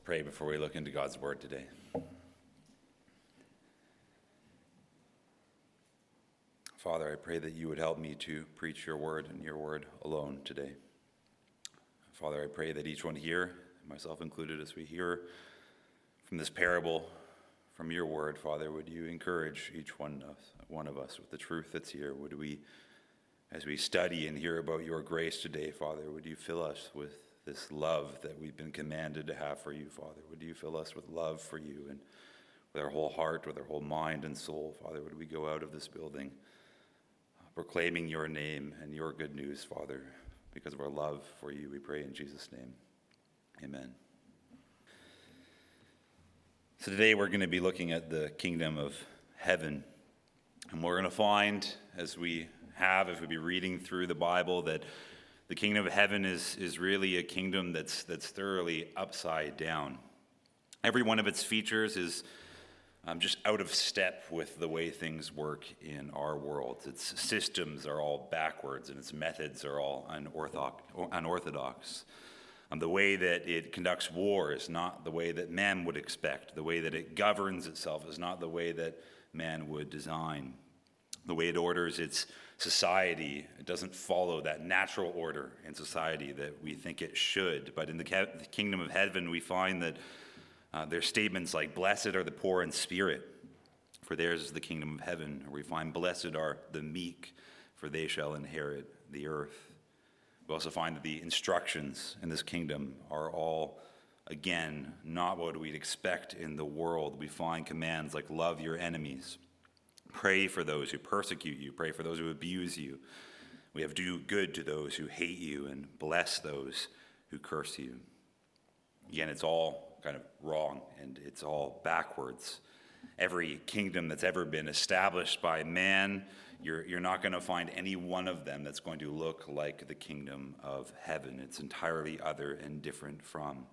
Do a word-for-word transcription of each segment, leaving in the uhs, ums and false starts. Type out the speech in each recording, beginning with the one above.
Pray before we look into God's word today. Father, I pray that you would help me to preach your word and your word alone today. Father, I pray that each one here, myself included, as we hear from this parable, from your word, Father, would you encourage each one of, one of us with the truth that's here? Would we, as we study and hear about your grace today, Father, would you fill us with this love that we've been commanded to have for you, Father? Would you fill us with love for you and with our whole heart, with our whole mind and soul, Father? Would we go out of this building uh, proclaiming your name and your good news, Father, because of our love for you, we pray in Jesus' name. Amen. So today we're going to be looking at the kingdom of heaven. And we're going to find, as we have, if we be reading through the Bible, that the kingdom of heaven is, is really a kingdom that's that's thoroughly upside down. Every one of its features is um, just out of step with the way things work in our world. Its systems are all backwards, and its methods are all unorthodox. unorthodox. Um, the way that it conducts war is not the way that man would expect. The way that it governs itself is not the way that man would design. The way it orders its society, it doesn't follow that natural order in society that we think it should. But in the, ca- the kingdom of heaven, we find that uh, there's statements like, blessed are the poor in spirit, for theirs is the kingdom of heaven. Or we find, blessed are the meek, for they shall inherit the earth. We also find that the instructions in this kingdom are all, again, not what we'd expect in the world. We find commands like, love your enemies. Pray for those who persecute you. Pray for those who abuse you. We have do good to those who hate you and bless those who curse you. Again, it's all kind of wrong and it's all backwards. Every kingdom that's ever been established by man, you're, you're not going to find any one of them that's going to look like the kingdom of heaven. It's entirely other and different from.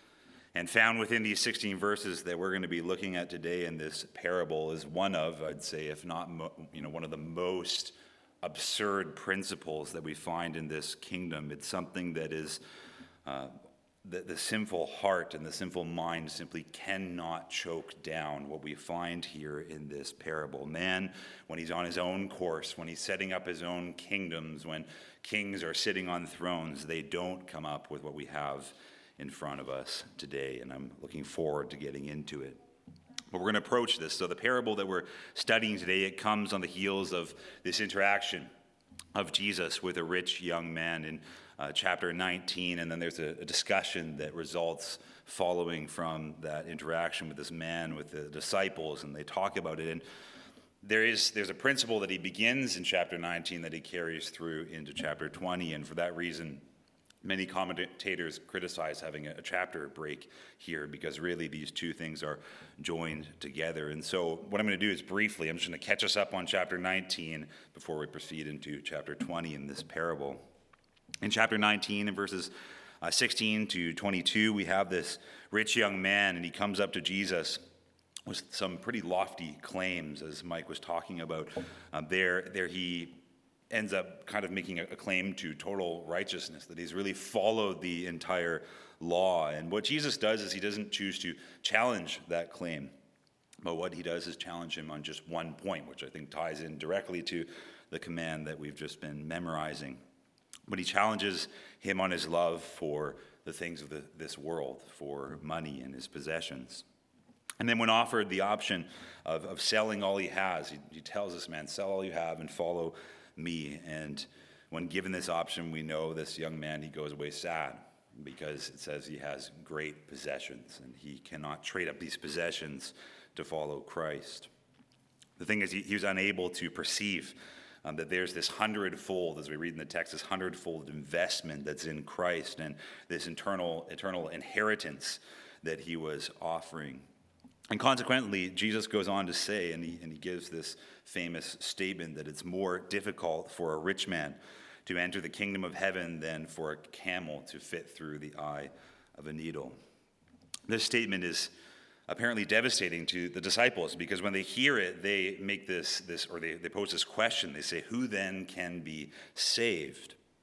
And found within these sixteen verses that we're going to be looking at today in this parable is one of, I'd say, if not, mo- you know, one of the most absurd principles that we find in this kingdom. It's something that is, uh, the, the sinful heart and the sinful mind simply cannot choke down what we find here in this parable. Man, when he's on his own course, when he's setting up his own kingdoms, when kings are sitting on thrones, they don't come up with what we have in front of us today, and I'm looking forward to getting into it. But we're going to approach this. So the parable that we're studying today, it comes on the heels of this interaction of Jesus with a rich young man in uh, chapter nineteen, and then there's a, a discussion that results following from that interaction with this man with the disciples, and they talk about it. And there is there's a principle that he begins in chapter nineteen that he carries through into chapter twenty, and for that reason, many commentators criticize having a chapter break here because really these two things are joined together. And so what I'm going to do is briefly, I'm just going to catch us up on chapter nineteen before we proceed into chapter twenty in this parable. In chapter nineteen, in verses uh, sixteen to twenty-two, we have this rich young man, and he comes up to Jesus with some pretty lofty claims, as Mike was talking about. Um, there, there he ends up kind of making a claim to total righteousness, that he's really followed the entire law. And what Jesus does is he doesn't choose to challenge that claim, but what he does is challenge him on just one point, which I think ties in directly to the command that we've just been memorizing. But he challenges him on his love for the things of the, this world, for money and his possessions. And then when offered the option of, of selling all he has, he, he tells this man, sell all you have and follow me. And when given this option, we know this young man, he goes away sad because it says he has great possessions and he cannot trade up these possessions to follow Christ. The thing is, he, he was unable to perceive um, that there's this hundredfold, as we read in the text, this hundredfold investment that's in Christ and this eternal, eternal inheritance that he was offering. And consequently, Jesus goes on to say, and he, and he gives this famous statement that it's more difficult for a rich man to enter the kingdom of heaven than for a camel to fit through the eye of a needle. This statement is apparently devastating to the disciples because when they hear it, they make this, this or they, they pose this question. They say, who then can be saved?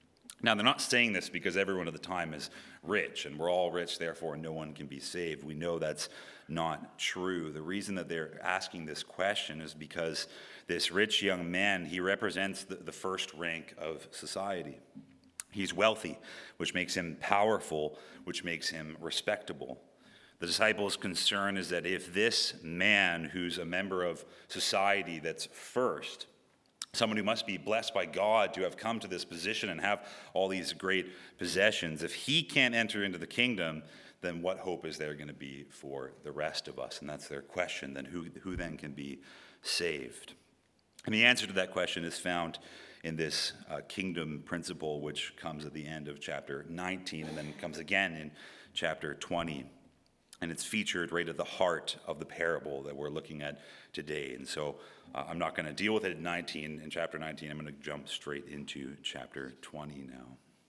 Now, they're not saying this because everyone at the time is rich, and we're all rich, therefore no one can be saved. We know that's not true. The reason that they're asking this question is because this rich young man, he represents the, the first rank of society. He's wealthy, which makes him powerful, which makes him respectable. The disciples' concern is that if this man, who's a member of society that's first, someone who must be blessed by God to have come to this position and have all these great possessions, if he can't enter into the kingdom, then what hope is there going to be for the rest of us? And that's their question. Then who, who then can be saved? And the answer to that question is found in this uh, kingdom principle, which comes at the end of chapter nineteen and then comes again in chapter twenty. And it's featured right at the heart of the parable that we're looking at today. And so uh, I'm not going to deal with it at nineteen, in chapter nineteen. I'm going to jump straight into chapter twenty now.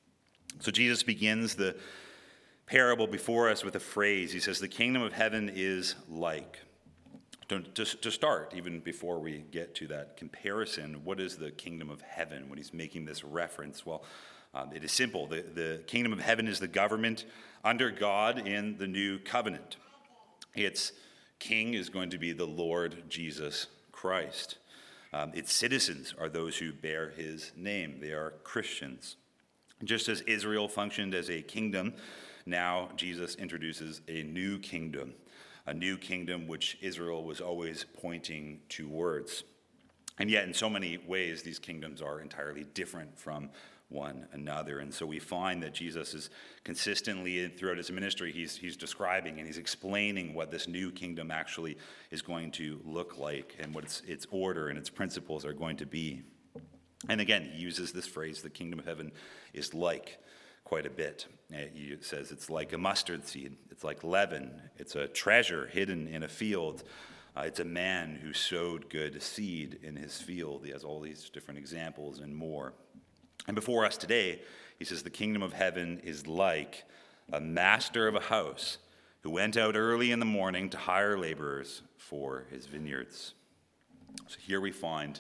So Jesus begins the parable before us with a phrase. He says, the kingdom of heaven is like. To, to, to start, even before we get to that comparison, what is the kingdom of heaven when he's making this reference? Well, um, it is simple. The, the kingdom of heaven is the government under God in the new covenant. Its king is going to be the Lord Jesus Christ. Um, its citizens are those who bear his name. They are Christians. Just as Israel functioned as a kingdom, now Jesus introduces a new kingdom. A new kingdom which Israel was always pointing towards. And yet, in so many ways, these kingdoms are entirely different from one another. And so we find that Jesus is consistently, throughout his ministry, he's, he's describing and he's explaining what this new kingdom actually is going to look like and what its, its order and its principles are going to be. And again, he uses this phrase, the kingdom of heaven is like, quite a bit. He says it's like a mustard seed. It's like leaven. It's a treasure hidden in a field. Uh, it's a man who sowed good seed in his field. He has all these different examples and more. And before us today, he says the kingdom of heaven is like a master of a house who went out early in the morning to hire laborers for his vineyards. So here we find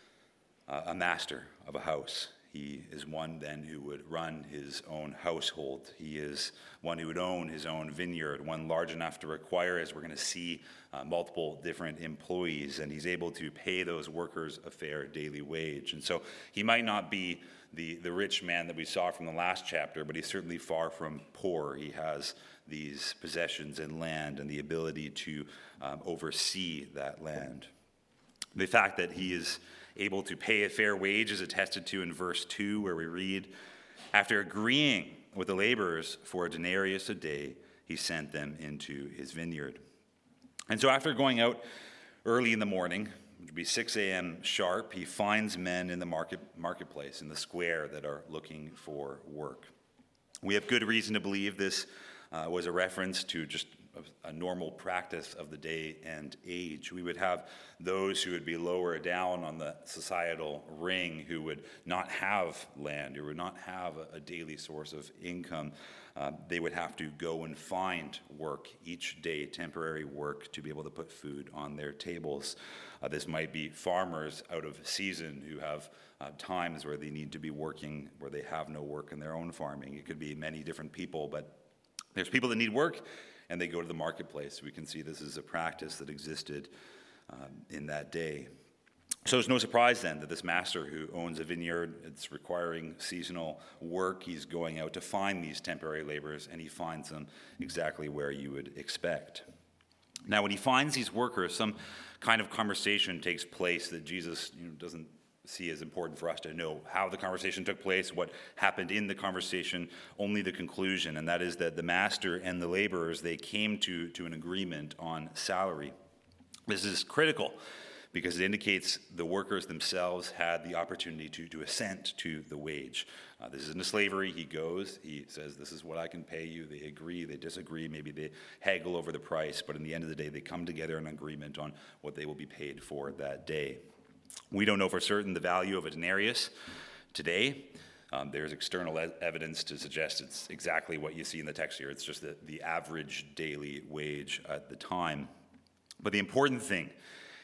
uh, a master of a house. He is one then who would run his own household. He is one who would own his own vineyard, one large enough to require, as we're going to see, uh, multiple different employees, and he's able to pay those workers a fair daily wage. And so he might not be the, the rich man that we saw from the last chapter, but he's certainly far from poor. He has these possessions and land and the ability to um, oversee that land. The fact that he is able to pay a fair wage is attested to in verse two, where we read, after agreeing with the laborers for a denarius a day, he sent them into his vineyard. And so after going out early in the morning, it would be six a.m. sharp, he finds men in the market marketplace, in the square, that are looking for work. We have good reason to believe this uh, was a reference to just a normal practice of the day and age. We would have those who would be lower down on the societal ring, who would not have land, who would not have a daily source of income. Uh, they would have to go and find work each day, temporary work, to be able to put food on their tables. Uh, this might be farmers out of season who have uh, times where they need to be working, where they have no work in their own farming. It could be many different people, but there's people that need work, and they go to the marketplace. We can see this is a practice that existed um, in that day. So it's no surprise then that this master who owns a vineyard, it's requiring seasonal work. He's going out to find these temporary laborers, and he finds them exactly where you would expect. Now, when he finds these workers, some kind of conversation takes place that Jesus, you know, doesn't see as important for us to know how the conversation took place, what happened in the conversation, only the conclusion, and that is that the master and the laborers, they came to, to an agreement on salary. This is critical because it indicates the workers themselves had the opportunity to, to assent to the wage. Uh, this isn't a slavery. He goes, he says, this is what I can pay you. They agree, they disagree, maybe they haggle over the price, but in the end of the day, they come together in agreement on what they will be paid for that day. We don't know for certain the value of a denarius today. Um, there's external e- evidence to suggest it's exactly what you see in the text here. It's just the, the average daily wage at the time. But the important thing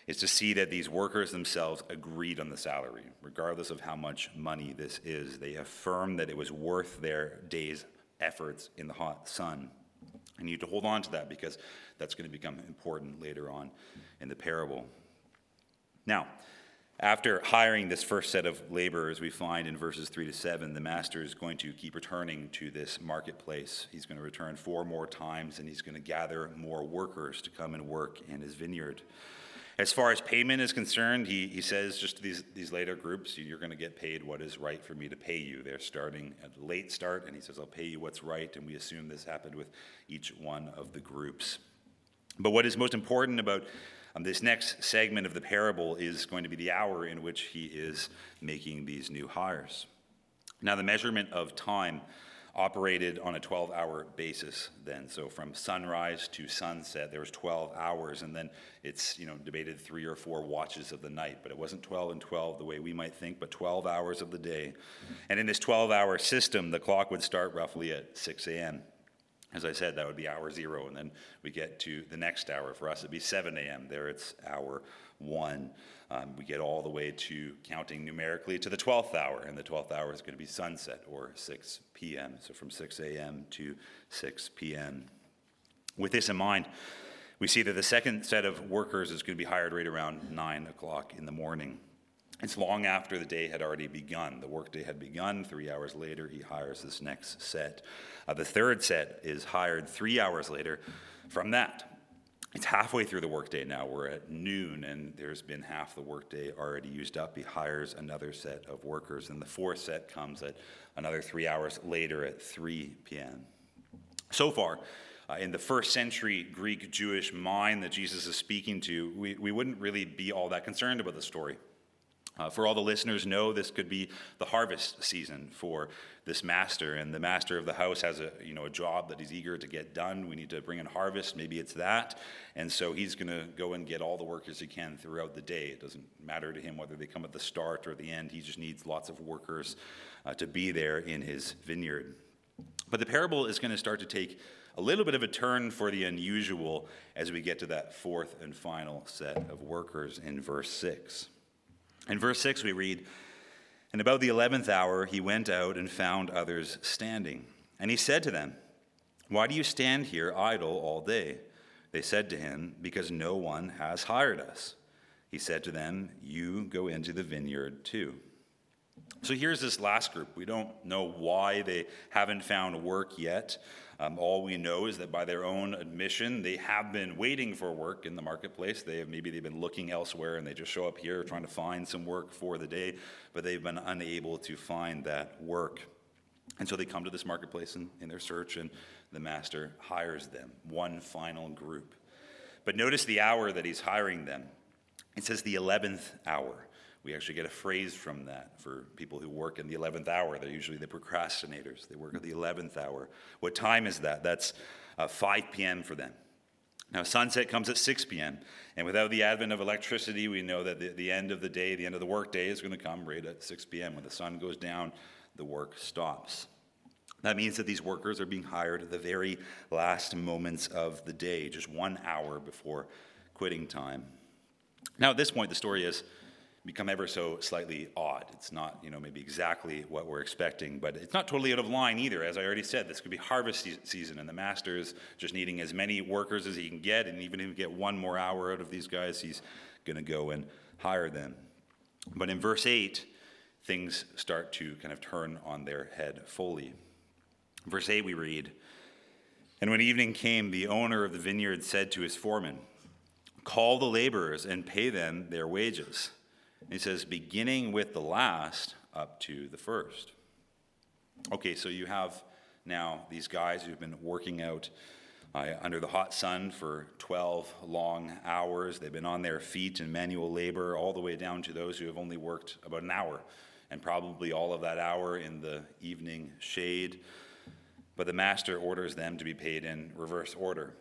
is to see that these workers themselves agreed on the salary, regardless of how much money this is. They affirmed that it was worth their day's efforts in the hot sun. I need to hold on to that because that's going to become important later on in the parable. Now, after hiring this first set of laborers, we find in verses three to seven, the master is going to keep returning to this marketplace. He's going to return four more times, and he's going to gather more workers to come and work in his vineyard. As far as payment is concerned, he, he says just to these, these later groups, you're going to get paid what is right for me to pay you. They're starting at a late start, and he says, I'll pay you what's right, and we assume this happened with each one of the groups. But what is most important about um, this next segment of the parable is going to be the hour in which he is making these new hires. Now, the measurement of time operated on a twelve-hour basis then. So from sunrise to sunset, there was twelve hours, and then it's, you know, debated three or four watches of the night. But it wasn't twelve and twelve the way we might think, but twelve hours of the day. And in this twelve-hour system, the clock would start roughly at six a.m. As I said, that would be hour zero, and then we get to the next hour. For us, it'd be seven a.m. There it's hour one. Um, we get all the way to counting numerically to the twelfth hour, and the twelfth hour is going to be sunset, or six p.m., so from six a.m. to six p.m. With this in mind, we see that the second set of workers is going to be hired right around nine o'clock in the morning. It's long after the day had already begun. The workday had begun. Three hours later, he hires this next set. Uh, the third set is hired three hours later from that. It's halfway through the workday now. We're at noon, and there's been half the workday already used up. He hires another set of workers, and the fourth set comes at another three hours later at three p.m. So far, uh, in the first century Greek Jewish mind that Jesus is speaking to, we, we wouldn't really be all that concerned about the story. Uh, for all the listeners know, this could be the harvest season for this master, and the master of the house has a you know a job that he's eager to get done. We need to bring in harvest. Maybe it's that, and so he's going to go and get all the workers he can throughout the day. It doesn't matter to him whether they come at the start or the end. He just needs lots of workers uh, to be there in his vineyard. But the parable is going to start to take a little bit of a turn for the unusual as we get to that fourth and final set of workers in verse six. In verse six, we read, "And about the eleventh hour he went out and found others standing. And he said to them, 'Why do you stand here idle all day?' They said to him, 'Because no one has hired us.' He said to them, 'You go into the vineyard too.'" So here's this last group. We don't know why they haven't found work yet. Um, all we know is that by their own admission, they have been waiting for work in the marketplace. They have, maybe they've been looking elsewhere, and they just show up here trying to find some work for the day, but they've been unable to find that work. And so they come to this marketplace in, in their search, and the master hires them, one final group. But notice the hour that he's hiring them. It says the eleventh hour. We actually get a phrase from that for people who work in the eleventh hour. They're usually the procrastinators. They work at the eleventh hour. What time is that? That's uh, five p.m. for them. Now, sunset comes at six p.m., and without the advent of electricity, we know that the, the end of the day, the end of the workday is going to come right at six p.m. When the sun goes down, the work stops. That means that these workers are being hired at the very last moments of the day, just one hour before quitting time. Now, at this point, the story has become ever so slightly odd. It's not, you know, maybe exactly what we're expecting, but it's not totally out of line either. As I already said, this could be harvest season, and the master is just needing as many workers as he can get, and even if he get one more hour out of these guys, he's going to go and hire them. But in verse eight, things start to kind of turn on their head fully. In verse eight we read, "And when evening came, the owner of the vineyard said to his foreman, 'Call the laborers and pay them their wages.' He says, beginning with the last up to the first." Okay, so you have now these guys who've been working out uh, under the hot sun for twelve long hours. They've been on their feet in manual labor, all the way down to those who have only worked about an hour, and probably all of that hour in the evening shade. But the master orders them to be paid in reverse order.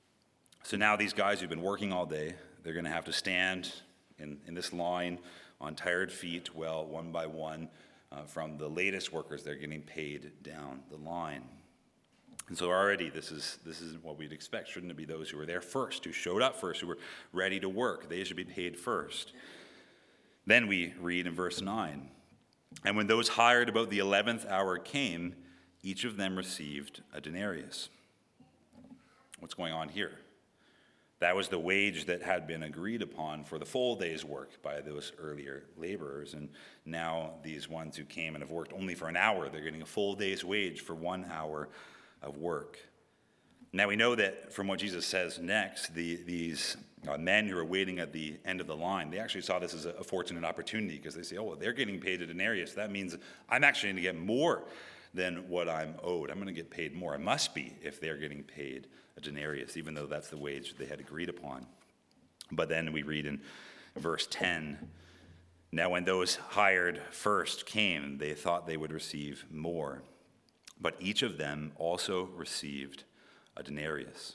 So now these guys who've been working all day, they're going to have to stand in, in this line on tired feet, well, one by one, uh, from the latest workers, they're getting paid down the line. And so already this is this is what we'd expect. Shouldn't it be those who were there first, who showed up first, who were ready to work? They should be paid first. Then we read in verse nine, and when those hired about the eleventh hour came, each of them received a denarius. What's going on here? That was the wage that had been agreed upon for the full day's work by those earlier laborers. And now these ones who came and have worked only for an hour, they're getting a full day's wage for one hour of work. Now we know that from what Jesus says next, the, these uh, men who are waiting at the end of the line, they actually saw this as a, a fortunate opportunity, because they say, oh, well, they're getting paid a denarius. That means I'm actually going to get more than what I'm owed. I'm going to get paid more. I must be, if they're getting paid a denarius, even though that's the wage they had agreed upon. But then we read in verse ten, now when those hired first came, they thought they would receive more. But each of them also received a denarius.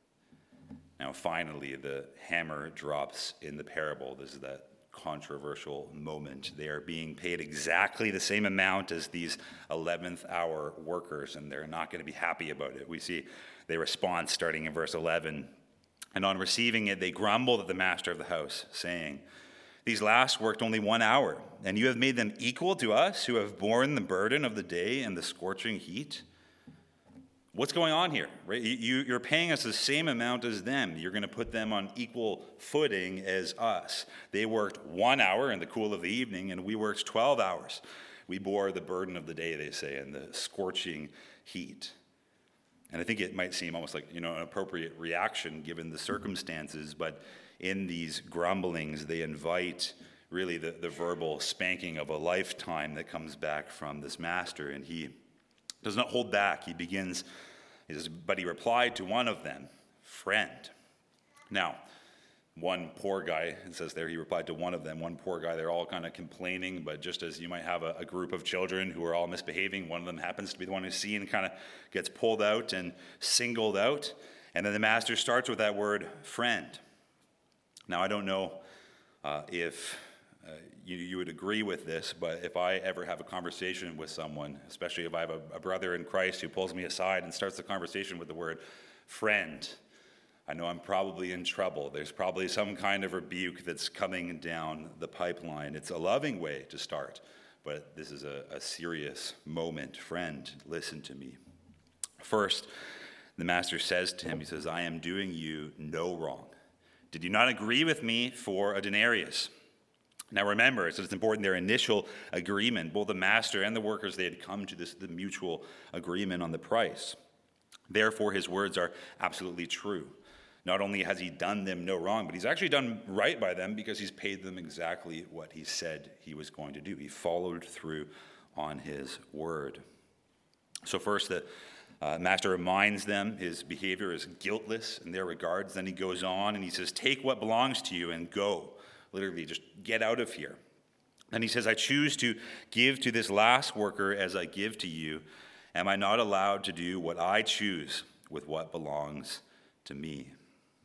Now finally, the hammer drops in the parable. This is that controversial moment. They are being paid exactly the same amount as these eleventh hour workers, and they're not going to be happy about it. We see their response starting in verse eleven. And on receiving it, they grumbled at the master of the house, saying, these last worked only one hour, and you have made them equal to us who have borne the burden of the day and the scorching heat. What's going on here? Right? You, you're paying us the same amount as them. You're going to put them on equal footing as us. They worked one hour in the cool of the evening, and we worked twelve hours. We bore the burden of the day, they say, and the scorching heat. And I think it might seem almost like, you know, an appropriate reaction given the circumstances, but in these grumblings, they invite really the, the verbal spanking of a lifetime that comes back from this master, and he does not hold back. He begins, he says, but he replied to one of them, friend. Now, one poor guy, it says there, he replied to one of them, one poor guy, they're all kind of complaining, but just as you might have a, a group of children who are all misbehaving, one of them happens to be the one who's seen and kind of gets pulled out and singled out. And then the master starts with that word, friend. Now, I don't know uh, if uh, you, you would agree with this, but if I ever have a conversation with someone, especially if I have a, a brother in Christ who pulls me aside and starts the conversation with the word friend, I know I'm probably in trouble. There's probably some kind of rebuke that's coming down the pipeline. It's a loving way to start, but this is a, a serious moment. Friend, listen to me. First, the master says to him, he says, I am doing you no wrong. Did you not agree with me for a denarius? Now remember, so it's important, their initial agreement, both the master and the workers, they had come to this the mutual agreement on the price. Therefore, his words are absolutely true. Not only has he done them no wrong, but he's actually done right by them because he's paid them exactly what he said he was going to do. He followed through on his word. So first, the Uh, master reminds them his behavior is guiltless in their regards. Then he goes on and he says, take what belongs to you and go. Literally, just get out of here. And he says, I choose to give to this last worker as I give to you. Am I not allowed to do what I choose with what belongs to me?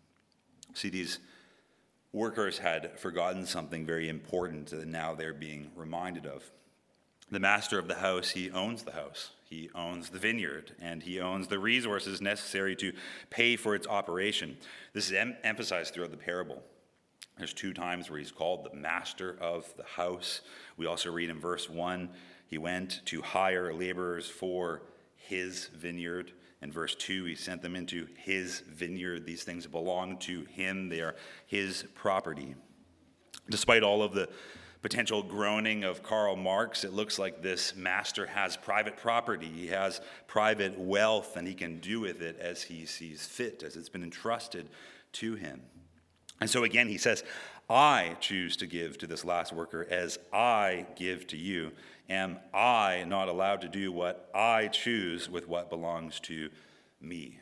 See, these workers had forgotten something very important that now they're being reminded of. The master of the house, he owns the house. He owns the vineyard, and he owns the resources necessary to pay for its operation. This is em- emphasized throughout the parable. There's two times where he's called the master of the house. We also read in verse one, he went to hire laborers for his vineyard. In verse two, he sent them into his vineyard. These things belong to him. They are his property. Despite all of the potential groaning of Karl Marx, it looks like this master has private property. He has private wealth, and he can do with it as he sees fit, as it's been entrusted to him. And so again, he says, I choose to give to this last worker as I give to you. Am I not allowed to do what I choose with what belongs to me?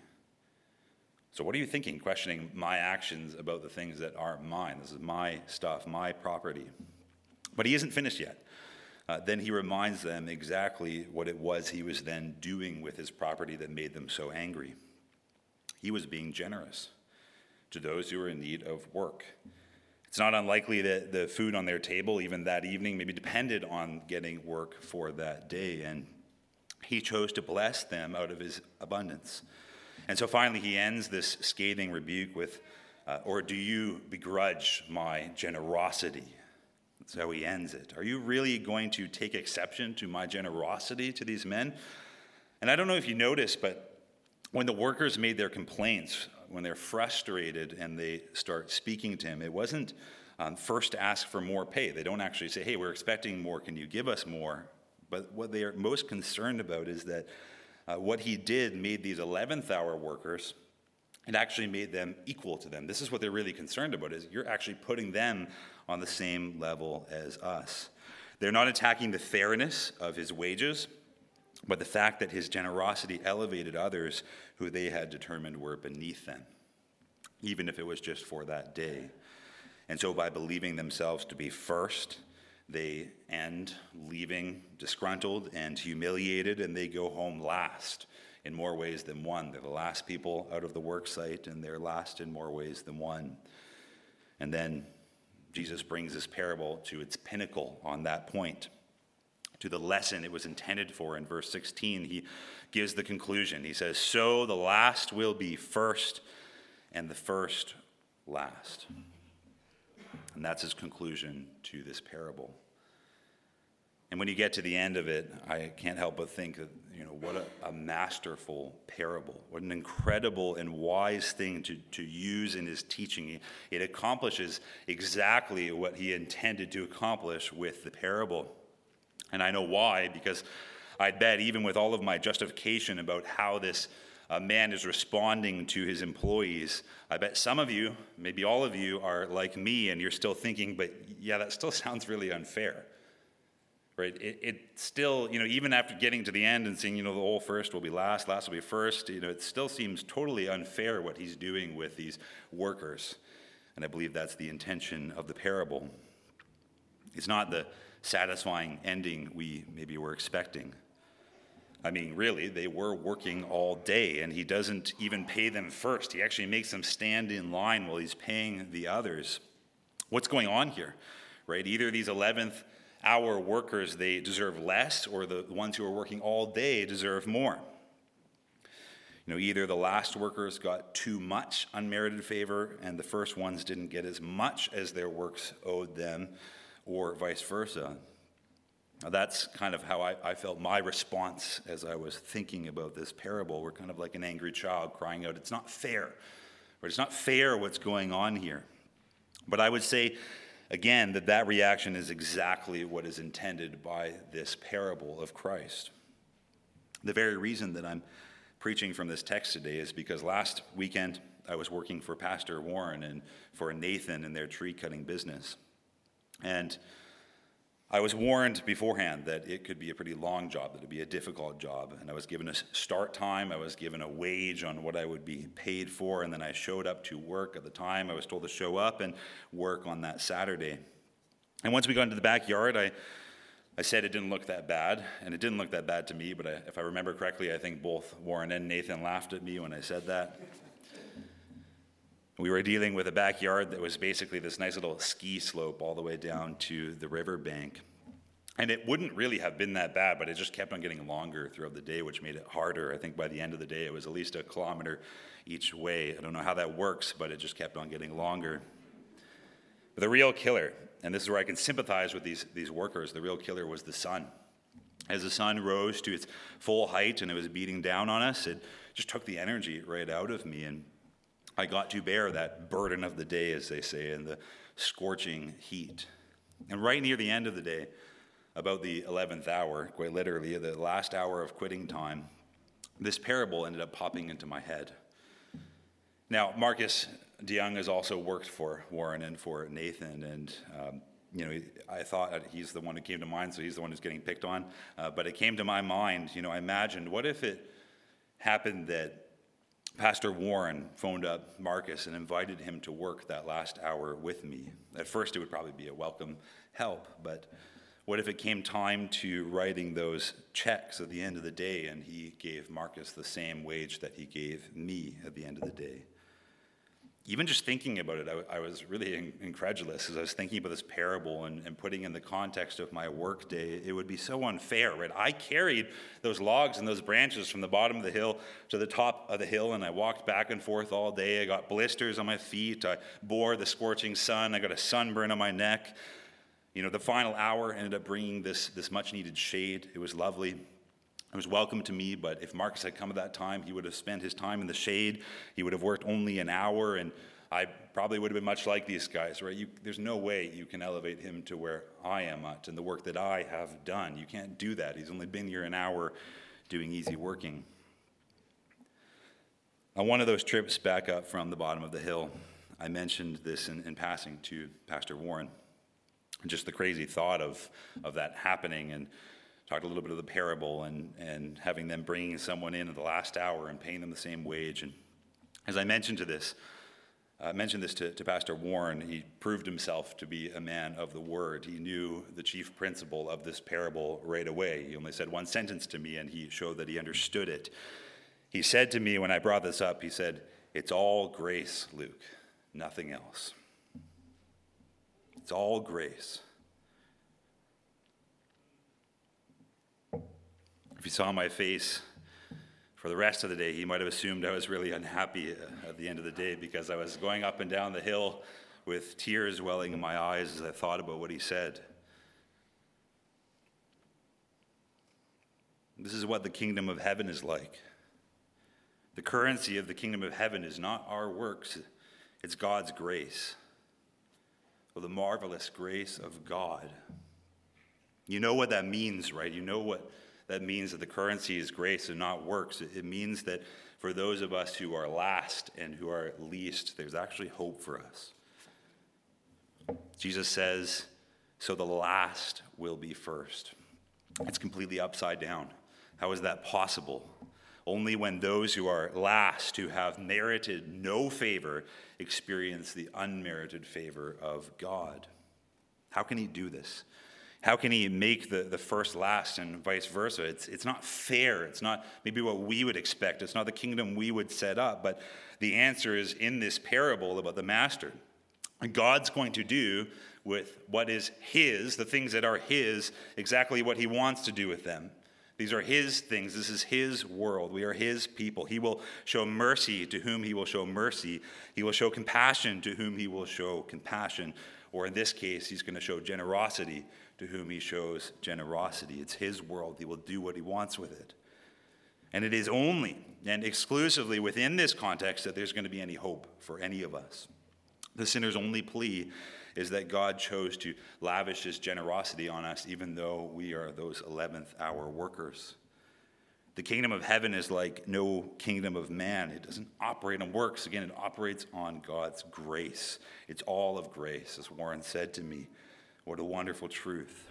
So what are you thinking, questioning my actions about the things that aren't mine? This is my stuff, my property. But he isn't finished yet. Uh, then he reminds them exactly what it was he was then doing with his property that made them so angry. He was being generous to those who were in need of work. It's not unlikely that the food on their table, even that evening, maybe depended on getting work for that day. And He chose to bless them out of his abundance. And so finally, he ends this scathing rebuke with, uh, or do you begrudge my generosity? That's how he ends it. Are you really going to take exception to my generosity to these men? And I don't know if you noticed, but when the workers made their complaints, when they're frustrated and they start speaking to him, it wasn't um, first to ask for more pay. They don't actually say, hey, we're expecting more. Can you give us more? But what they are most concerned about is that uh, what he did made these eleventh hour workers, it actually made them equal to them. This is what they're really concerned about, is you're actually putting them on the same level as us. They're not attacking the fairness of his wages, but the fact that his generosity elevated others who they had determined were beneath them, even if it was just for that day. And so by believing themselves to be first, they end leaving disgruntled and humiliated, and they go home last in more ways than one. They're the last people out of the work site, and they're last in more ways than one. And then Jesus brings this parable to its pinnacle on that point, to the lesson it was intended for. In verse sixteen, he gives the conclusion. He says, so the last will be first, and the first last. And that's his conclusion to this parable. And when you get to the end of it, I can't help but think that, you know, what a, a masterful parable. What an incredible and wise thing to, to use in his teaching. It accomplishes exactly what he intended to accomplish with the parable. And I know why, because I'd bet even with all of my justification about how this uh, man is responding to his employees, I bet some of you, maybe all of you, are like me, and you're still thinking, but yeah, that still sounds really unfair. Right? It, it still, you know, even after getting to the end and seeing, you know, the whole first will be last, last will be first, you know, it still seems totally unfair what he's doing with these workers. And I believe that's the intention of the parable. It's not the satisfying ending we maybe were expecting. I mean, really, they were working all day, and he doesn't even pay them first. He actually makes them stand in line while he's paying the others. What's going on here, right? Either these eleventh hour workers, they deserve less, or the ones who are working all day deserve more. You know, either the last workers got too much unmerited favor, and the first ones didn't get as much as their works owed them, or vice versa. Now, that's kind of how I, I felt my response as I was thinking about this parable. We're kind of like an angry child crying out, it's not fair, or it's not fair what's going on here. But I would say, again, that that reaction is exactly what is intended by this parable of Christ. The very reason that I'm preaching from this text today is because last weekend I was working for Pastor Warren and for Nathan in their tree cutting business. And I was warned beforehand that it could be a pretty long job, that it would be a difficult job. And I was given a start time, I was given a wage on what I would be paid for, and then I showed up to work at the time. I was told to show up and work on that Saturday. And once we got into the backyard, I, I said it didn't look that bad, and it didn't look that bad to me, but I, if I remember correctly, I think both Warren and Nathan laughed at me when I said that. We were dealing with a backyard that was basically this nice little ski slope all the way down to the riverbank. And it wouldn't really have been that bad, but it just kept on getting longer throughout the day, which made it harder. I think by the end of the day, it was at least a kilometer each way. I don't know how that works, but it just kept on getting longer. But the real killer, and this is where I can sympathize with these, these workers, the real killer was the sun. As the sun rose to its full height and it was beating down on us, it just took the energy right out of me. And I got to bear that burden of the day, as they say, and the scorching heat. And right near the end of the day, about the eleventh hour, quite literally, the last hour of quitting time, this parable ended up popping into my head. Now, Marcus DeYoung has also worked for Warren and for Nathan, and um, you know, I thought he's the one who came to mind, so he's the one who's getting picked on. Uh, but it came to my mind, you know, I imagined, what if it happened that Pastor Warren phoned up Marcus and invited him to work that last hour with me? At first, it would probably be a welcome help, but what if it came time to writing those checks at the end of the day and he gave Marcus the same wage that he gave me at the end of the day? even just thinking about it, I, I was really in, incredulous as I was thinking about this parable and, and putting in the context of my work day. It would be so unfair, right? I carried those logs and those branches from the bottom of the hill to the top of the hill, and I walked back and forth all day. I got blisters on my feet. I bore the scorching sun. I got a sunburn on my neck. You know, the final hour ended up bringing this, this much-needed shade. It was lovely. It was welcome to me, but if Marcus had come at that time, he would have spent his time in the shade. He would have worked only an hour, and I probably would have been much like these guys, right? You, there's no way you can elevate him to where I am at and the work that I have done. You can't do that. He's only been here an hour doing easy working. On one of those trips back up from the bottom of the hill, I mentioned this in, in passing to Pastor Warren. Just the crazy thought of, of that happening, and talked a little bit of the parable and, and having them bringing someone in at the last hour and paying them the same wage. And as I mentioned to this, I uh, mentioned this to, to Pastor Warren, he proved himself to be a man of the word. He knew the chief principle of this parable right away. He only said one sentence to me, and he showed that he understood it. He said to me when I brought this up, he said, "It's all grace, Luke, nothing else. It's all grace." If he saw my face for the rest of the day, he might have assumed I was really unhappy at the end of the day because I was going up and down the hill with tears welling in my eyes as I thought about what he said. This is what the kingdom of heaven is like. The currency of the kingdom of heaven is not our works, it's God's grace. Well, the marvelous grace of God. You know what that means, right? You know what that means, that the currency is grace and not works. It means that for those of us who are last and who are least, there's actually hope for us. Jesus says, so the last will be first. It's completely upside down. How is that possible? Only when those who are last, who have merited no favor, experience the unmerited favor of God. How can he do this? How can he make the, the first last and vice versa? It's, it's not fair. It's not maybe what we would expect. It's not the kingdom we would set up. But the answer is in this parable about the master. And God's going to do with what is his, the things that are his, exactly what he wants to do with them. These are his things. This is his world. We are his people. He will show mercy to whom he will show mercy. He will show compassion to whom he will show compassion. Or in this case, he's going to show generosity to whom he shows generosity. It's his world. He will do what he wants with it. And it is only and exclusively within this context that there's going to be any hope for any of us. The sinner's only plea is that God chose to lavish his generosity on us, even though we are those eleventh hour workers. The kingdom of heaven is like no kingdom of man. It doesn't operate on works. Again, it operates on God's grace. It's all of grace, as Warren said to me. What a wonderful truth.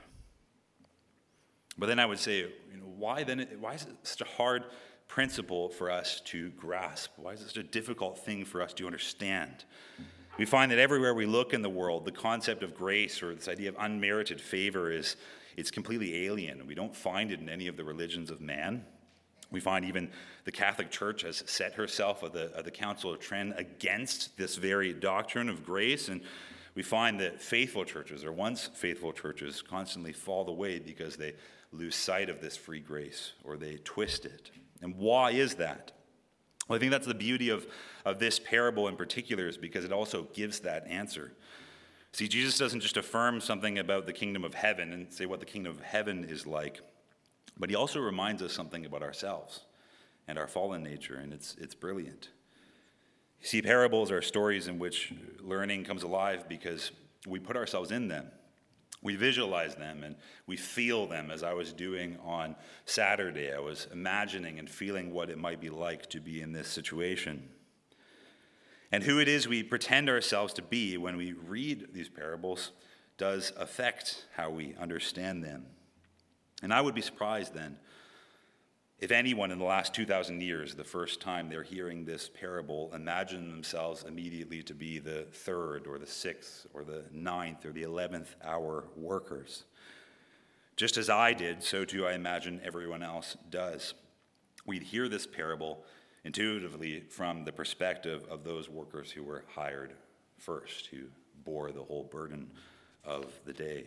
But then I would say, you know, why then? Why is it such a hard principle for us to grasp? Why is it such a difficult thing for us to understand? We find that everywhere we look in the world, the concept of grace or this idea of unmerited favor is it's completely alien. We don't find it in any of the religions of man. We find even the Catholic Church has set herself at the, at the Council of Trent against this very doctrine of grace. And we find that faithful churches, or once faithful churches, constantly fall away because they lose sight of this free grace or they twist it. And why is that? Well, I think that's the beauty of, of this parable in particular, is because it also gives that answer. See, Jesus doesn't just affirm something about the kingdom of heaven and say what the kingdom of heaven is like, but he also reminds us something about ourselves and our fallen nature, and it's it's brilliant. You see, parables are stories in which learning comes alive because we put ourselves in them. We visualize them and we feel them, as I was doing on Saturday. I was imagining and feeling what it might be like to be in this situation. And who it is we pretend ourselves to be when we read these parables does affect how we understand them. And I would be surprised then if anyone in the last two thousand years, the first time they're hearing this parable, imagine themselves immediately to be the third or the sixth or the ninth or the eleventh hour workers. Just as I did, so too I imagine everyone else does. We'd hear this parable intuitively from the perspective of those workers who were hired first, who bore the whole burden of the day.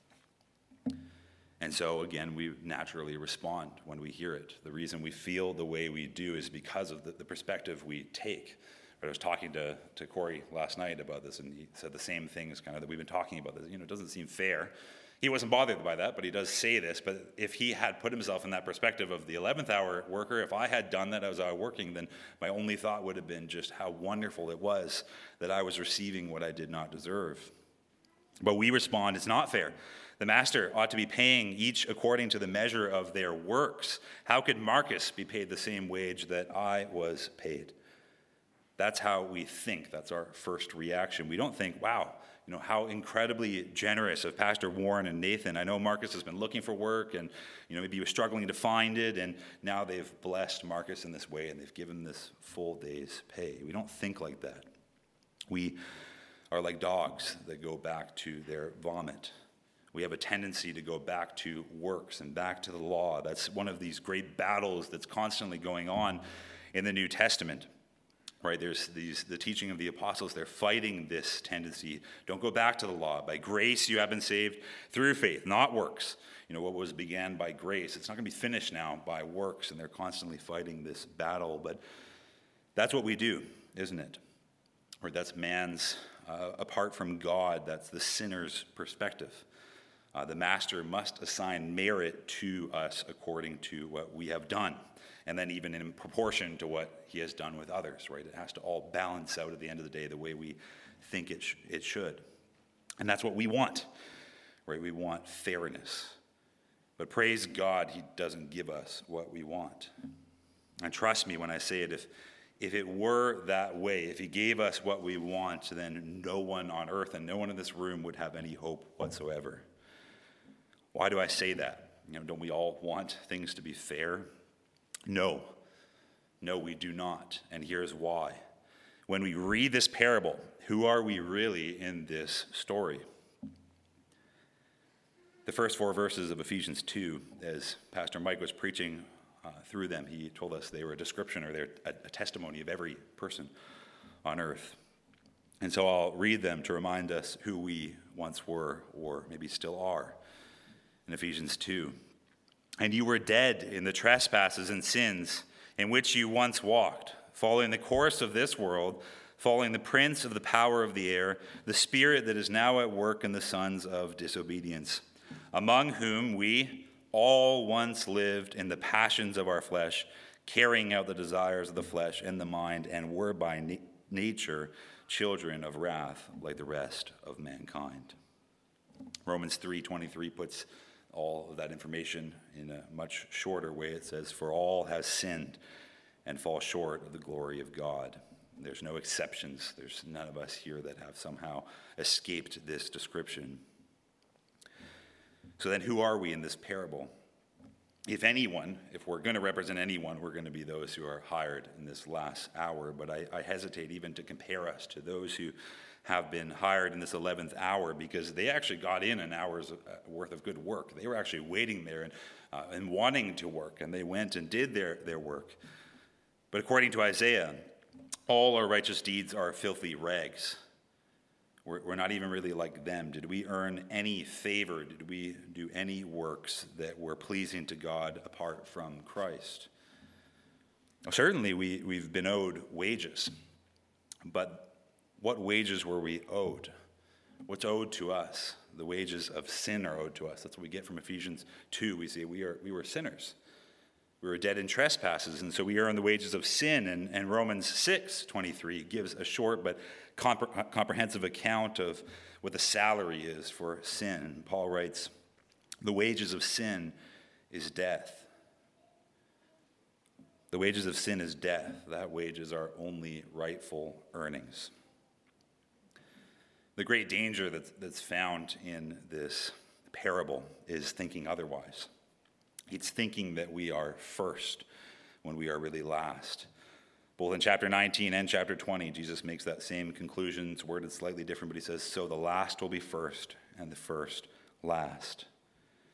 And so, again, we naturally respond when we hear it. The reason we feel the way we do is because of the, the perspective we take. I was talking to, to Corey last night about this, and he said the same things kind of that we've been talking about. This, you know, it doesn't seem fair. He wasn't bothered by that, but he does say this. But if he had put himself in that perspective of the eleventh hour worker, if I had done that as I was working, then my only thought would have been just how wonderful it was that I was receiving what I did not deserve. But we respond, it's not fair. The master ought to be paying each according to the measure of their works. How could Marcus be paid the same wage that I was paid? That's how we think. That's our first reaction. We don't think, wow, you know, how incredibly generous of Pastor Warren and Nathan. I know Marcus has been looking for work, and you know maybe he was struggling to find it, and now they've blessed Marcus in this way, and they've given this full day's pay. We don't think like that. We are like dogs that go back to their vomit. We have a tendency to go back to works and back to the law. That's one of these great battles that's constantly going on in the New Testament. Right, there's these the teaching of the apostles. They're fighting this tendency. Don't go back to the law. By grace you have been saved through faith, not works. You know, what was began by grace, it's not going to be finished now by works, and they're constantly fighting this battle. But that's what we do, isn't it? Or that's man's, uh, apart from God, that's the sinner's perspective. Uh, the master must assign merit to us according to what we have done, and then even in proportion to what he has done with others, right? It has to all balance out at the end of the day the way we think it, sh- it should. And that's what we want, right? We want fairness. But praise God, he doesn't give us what we want. And trust me when I say it, if, if it were that way, if he gave us what we want, then no one on earth and no one in this room would have any hope whatsoever. Why do I say that? You know, don't we all want things to be fair? No. No, we do not. And here's why. When we read this parable, who are we really in this story? The first four verses of Ephesians two, as Pastor Mike was preaching uh, through them, he told us they were a description or they're a, a testimony of every person on earth. And so I'll read them to remind us who we once were or maybe still are. In Ephesians two, and you were dead in the trespasses and sins in which you once walked, following the course of this world, following the prince of the power of the air, the spirit that is now at work in the sons of disobedience, among whom we all once lived in the passions of our flesh, carrying out the desires of the flesh and the mind, and were by na- nature children of wrath like the rest of mankind. Romans three twenty-three puts all of that information in a much shorter way. It says, for all has sinned and fall short of the glory of God. There's no exceptions. There's none of us here that have somehow escaped this description. So then who are we in this parable? If anyone, if we're going to represent anyone, we're going to be those who are hired in this last hour. But I, I hesitate even to compare us to those who have been hired in this eleventh hour, because they actually got in an hour's worth of good work. They were actually waiting there and, uh, and wanting to work, and they went and did their, their work. But according to Isaiah, all our righteous deeds are filthy rags. We're, we're not even really like them. Did we earn any favor? Did we do any works that were pleasing to God apart from Christ? Well, certainly we, we've been owed wages, but what wages were we owed? What's owed to us? The wages of sin are owed to us. That's what we get from Ephesians two. We say we are we were sinners. We were dead in trespasses, and so we earn the wages of sin. And, and Romans six twenty-three gives a short but compre- comprehensive account of what the salary is for sin. Paul writes, the wages of sin is death. The wages of sin is death. That wage is our only rightful earnings. The great danger that's, that's found in this parable is thinking otherwise. It's thinking that we are first when we are really last. Both in chapter nineteen and chapter twenty, Jesus makes that same conclusion. It's worded slightly different, but he says, so the last will be first and the first last.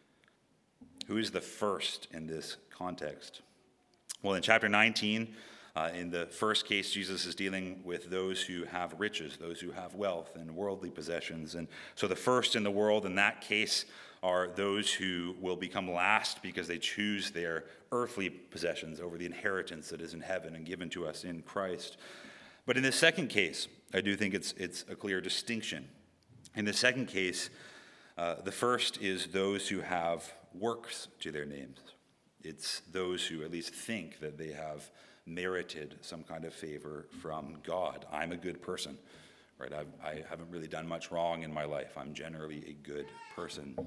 Who is the first in this context? Well, in chapter nineteen, Uh, in the first case, Jesus is dealing with those who have riches, those who have wealth and worldly possessions. And so the first in the world in that case are those who will become last because they choose their earthly possessions over the inheritance that is in heaven and given to us in Christ. But in the second case, I do think it's, it's a clear distinction. In the second case, uh, the first is those who have works to their names. It's those who at least think that they have merited some kind of favor from God. I'm a good person, right? I've, I haven't really done much wrong in my life. I'm generally a good person.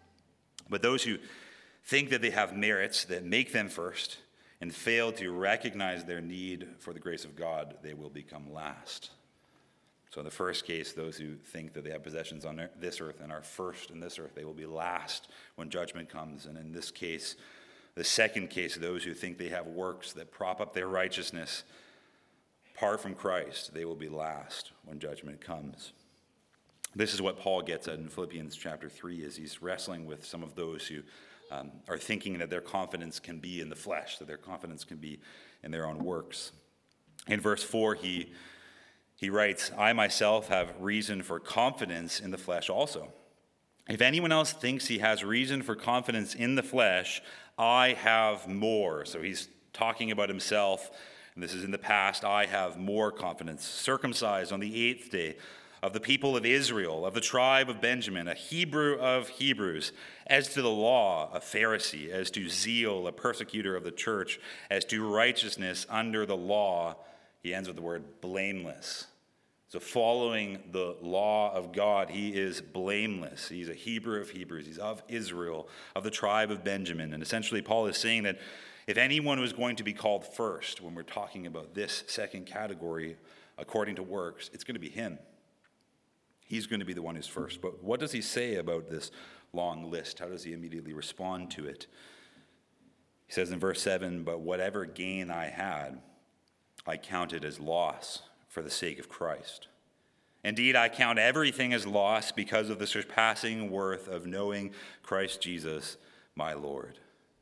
But those who think that they have merits that make them first and fail to recognize their need for the grace of God, they will become last. So in the first case, those who think that they have possessions on this earth and are first in this earth, they will be last when judgment comes. And in this case, the second case, those who think they have works that prop up their righteousness apart from Christ, they will be last when judgment comes. This is what Paul gets at in Philippians chapter three, as he's wrestling with some of those who um, are thinking that their confidence can be in the flesh, that their confidence can be in their own works. In verse four, he, he writes, I myself have reason for confidence in the flesh also. If anyone else thinks he has reason for confidence in the flesh, I have more. So he's talking about himself, and this is in the past. I have more confidence. Circumcised on the eighth day, of the people of Israel, of the tribe of Benjamin, a Hebrew of Hebrews, as to the law, a Pharisee, as to zeal, a persecutor of the church, as to righteousness under the law. He ends with the word blameless. So following the law of God, he is blameless. He's a Hebrew of Hebrews. He's of Israel, of the tribe of Benjamin. And essentially, Paul is saying that if anyone was going to be called first, when we're talking about this second category, according to works, it's going to be him. He's going to be the one who's first. But what does he say about this long list? How does he immediately respond to it? He says in verse seven, but whatever gain I had, I counted as loss for the sake of Christ. Indeed, I count everything as loss because of the surpassing worth of knowing Christ Jesus, my Lord.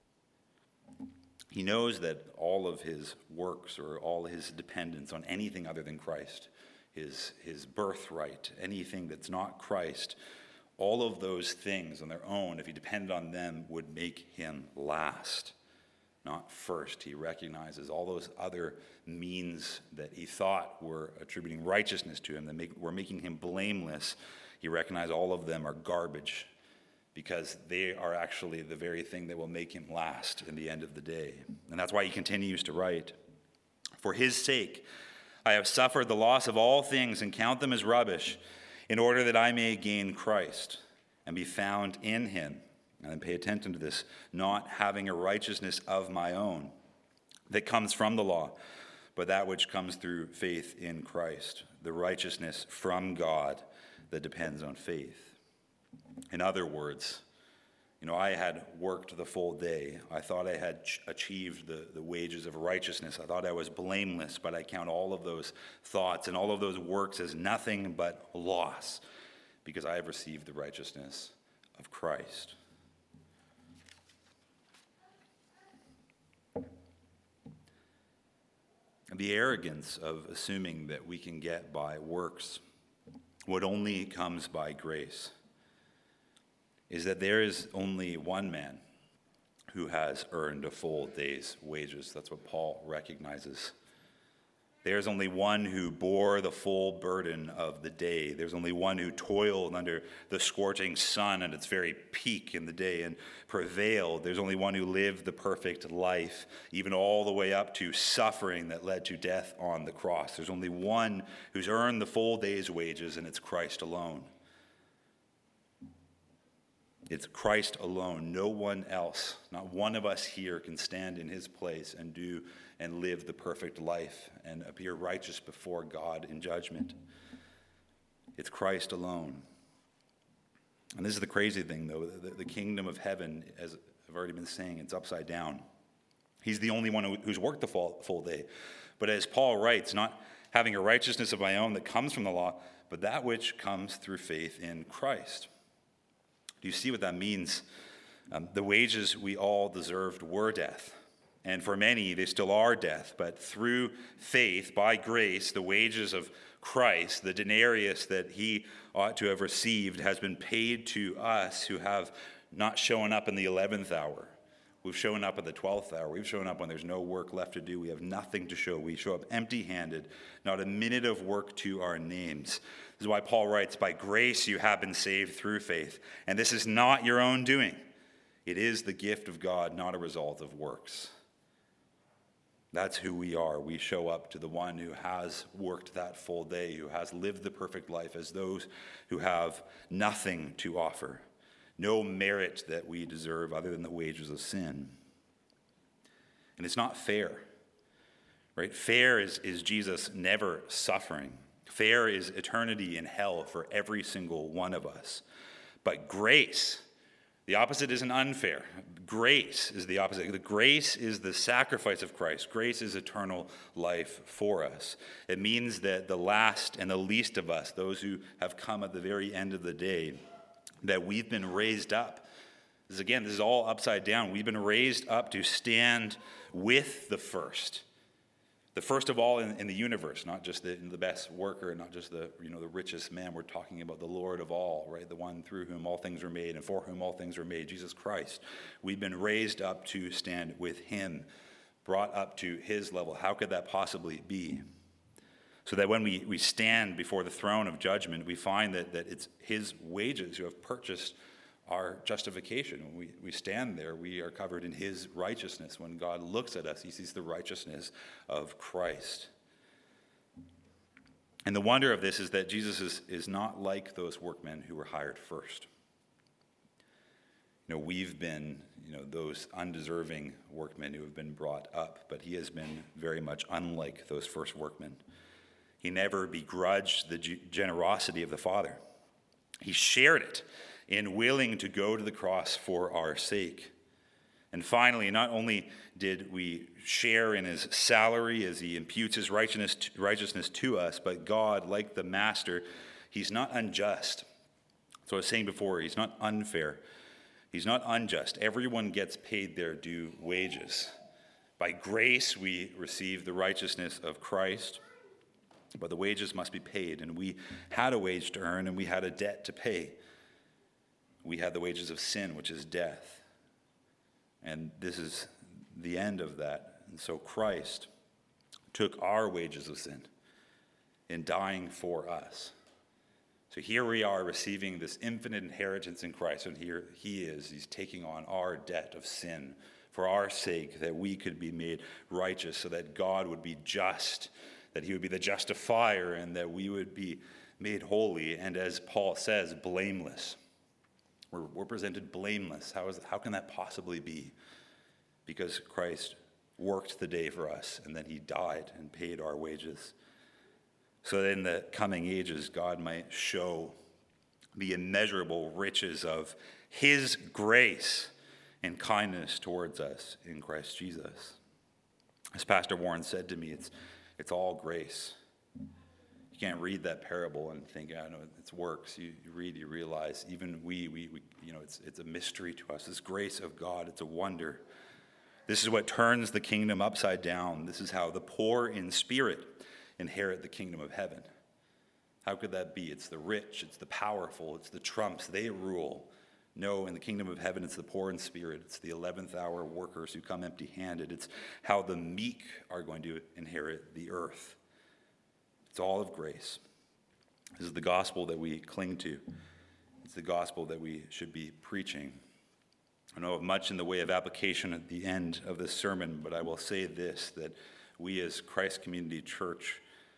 He knows that all of his works or all his dependence on anything other than Christ, his, his birthright, anything that's not Christ, all of those things on their own, if he depended on them, would make him last, not first. He recognizes all those other means that he thought were attributing righteousness to him, that make, were making him blameless. He recognized all of them are garbage because they are actually the very thing that will make him last in the end of the day. And that's why he continues to write, for his sake, I have suffered the loss of all things and count them as rubbish in order that I may gain Christ and be found in him. And then pay attention to this, not having a righteousness of my own that comes from the law, but that which comes through faith in Christ, the righteousness from God that depends on faith. In other words, you know, I had worked the full day. I thought I had ch- achieved the, the wages of righteousness. I thought I was blameless, but I count all of those thoughts and all of those works as nothing but loss because I have received the righteousness of Christ. The arrogance of assuming that we can get by works what only comes by grace is that there is only one man who has earned a full day's wages. That's what Paul recognizes. There's only one who bore the full burden of the day. There's only one who toiled under the scorching sun at its very peak in the day and prevailed. There's only one who lived the perfect life, even all the way up to suffering that led to death on the cross. There's only one who's earned the full day's wages, and it's Christ alone. It's Christ alone. No one else, not one of us here can stand in his place and do and live the perfect life and appear righteous before God in judgment. It's Christ alone. And this is the crazy thing, though. The, the kingdom of heaven, as I've already been saying, it's upside down. He's the only one who, who's worked the full, full day. But as Paul writes, not having a righteousness of my own that comes from the law, but that which comes through faith in Christ. Do you see what that means? Um, the wages we all deserved were death. And for many, they still are death. But through faith, by grace, the wages of Christ, the denarius that he ought to have received, has been paid to us who have not shown up in the eleventh hour. We've shown up at the twelfth hour. We've shown up when there's no work left to do. We have nothing to show. We show up empty-handed, not a minute of work to our names. This is why Paul writes, by grace you have been saved through faith. And this is not your own doing. It is the gift of God, not a result of works. That's who we are. We show up to the one who has worked that full day, who has lived the perfect life, as those who have nothing to offer. No merit that we deserve other than the wages of sin. And it's not fair, right? Fair is, is Jesus never suffering. Fair is eternity in hell for every single one of us. But grace, the opposite isn't unfair. Grace is the opposite. The grace is the sacrifice of Christ. Grace is eternal life for us. It means that the last and the least of us, those who have come at the very end of the day, that we've been raised up. This is, again, this is all upside down. We've been raised up to stand with the first. The first of all in, in the universe, not just the, the best worker, not just the, you know, the richest man. We're talking about the Lord of all, right? The one through whom all things were made and for whom all things were made, Jesus Christ. We've been raised up to stand with him, brought up to his level. How could that possibly be? So that when we, we stand before the throne of judgment, we find that, that it's his wages who have purchased our justification. When we, we stand there, we are covered in his righteousness. When God looks at us, he sees the righteousness of Christ. And the wonder of this is that Jesus is, is not like those workmen who were hired first. You know, we've been, you know, those undeserving workmen who have been brought up, but he has been very much unlike those first workmen. He never begrudged the generosity of the Father. He shared it in willing to go to the cross for our sake. And finally, not only did we share in his salary as he imputes his righteousness to, righteousness to us, but God, like the master, he's not unjust. So I was saying before, he's not unfair. He's not unjust. Everyone gets paid their due wages. By grace, we receive the righteousness of Christ. But the wages must be paid, and we had a wage to earn, and we had a debt to pay. We had the wages of sin, which is death. And this is the end of that. And so Christ took our wages of sin in dying for us. So here we are receiving this infinite inheritance in Christ, and here he is. He's taking on our debt of sin for our sake, that we could be made righteous, so that God would be just, that he would be the justifier, and that we would be made holy, and as Paul says, blameless. We're, we're presented blameless. How is, how can that possibly be? Because Christ worked the day for us, and then he died and paid our wages. So that in the coming ages, God might show the immeasurable riches of his grace and kindness towards us in Christ Jesus. As Pastor Warren said to me, it's It's all grace. You can't read that parable and think, I know it's works. You, you read, you realize, even we, we, we, you know, it's it's a mystery to us. This grace of God, it's a wonder. This is what turns the kingdom upside down. This is how the poor in spirit inherit the kingdom of heaven. How could that be? It's the rich, it's the powerful, it's the trumps. They rule. No, in the kingdom of heaven, it's the poor in spirit. It's the eleventh hour workers who come empty-handed. It's how the meek are going to inherit the earth. It's all of grace. This is the gospel that we cling to. It's the gospel that we should be preaching. I don't know much in the way of application at the end of this sermon, but I will say this, that we as Christ Community Church,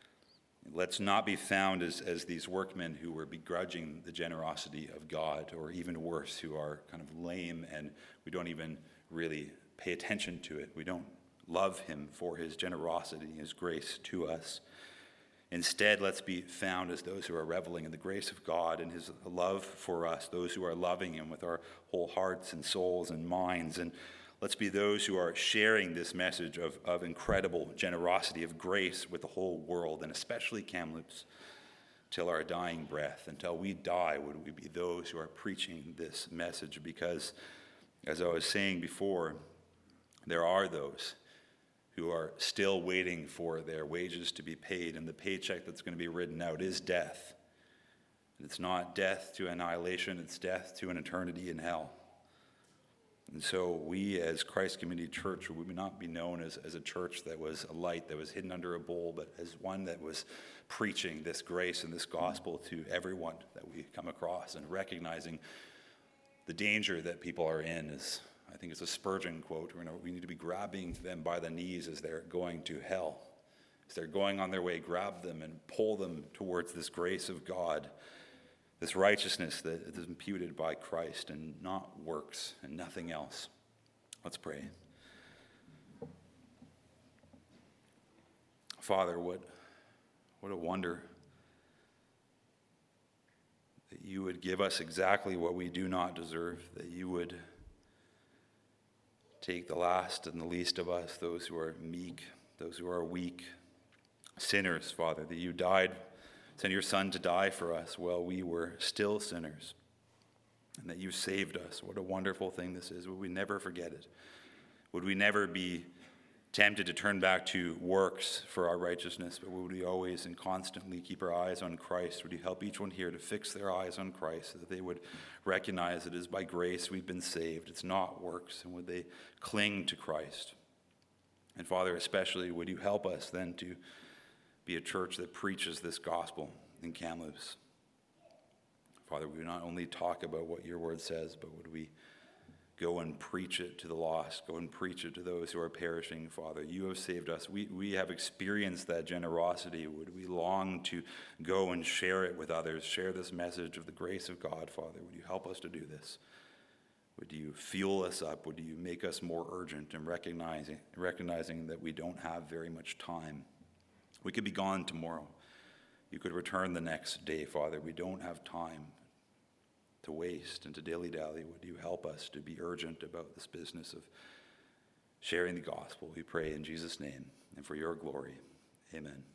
let's not be found as, as these workmen who were begrudging the generosity of God, or even worse, who are kind of lame and we don't even really pay attention to it. We don't love him for his generosity, his grace to us. Instead, let's be found as those who are reveling in the grace of God and his love for us, those who are loving him with our whole hearts and souls and minds. And let's be those who are sharing this message of, of incredible generosity, of grace with the whole world, and especially Kamloops, till our dying breath. Until we die, would we be those who are preaching this message? Because, as I was saying before, There are those who are still waiting for their wages to be paid, and the paycheck that's going to be written out is death. And it's not death to annihilation, it's death to an eternity in hell. And so we as Christ Community Church would not be known as, as a church that was a light that was hidden under a bowl, but as one that was preaching this grace and this gospel to everyone that we come across, and recognizing the danger that people are in. Is, I think it's a Spurgeon quote, you know, we need to be grabbing them by the knees as they're going to hell. As they're going on their way, grab them and pull them towards this grace of God, this righteousness that is imputed by Christ and not works and nothing else. Let's pray. Father, what, what a wonder that you would give us exactly what we do not deserve, that you would take the last and the least of us, those who are meek, those who are weak, sinners, Father, that you died, sent your Son to die for us while we were still sinners, and that you saved us. What a wonderful thing this is. Would we never forget it? Would we never be tempted to turn back to works for our righteousness, but would we always and constantly keep our eyes on Christ? Would you help each one here to fix their eyes on Christ, so that they would recognize it is by grace we've been saved, it's not works, and would they cling to Christ? And Father, especially, would you help us then to be a church that preaches this gospel in Kamloops? Father, we would not only talk about what your word says, but would we go and preach it to the lost, go and preach it to those who are perishing, Father. You have saved us. We, we have experienced that generosity. Would we long to go and share it with others, share this message of the grace of God, Father? Would you help us to do this? Would you fuel us up? Would you make us more urgent in recognizing, recognizing that we don't have very much time? We could be gone tomorrow. You could return the next day, Father. We don't have time to waste and to dilly-dally. Would you help us to be urgent about this business of sharing the gospel? We pray in Jesus' name and for your glory. Amen.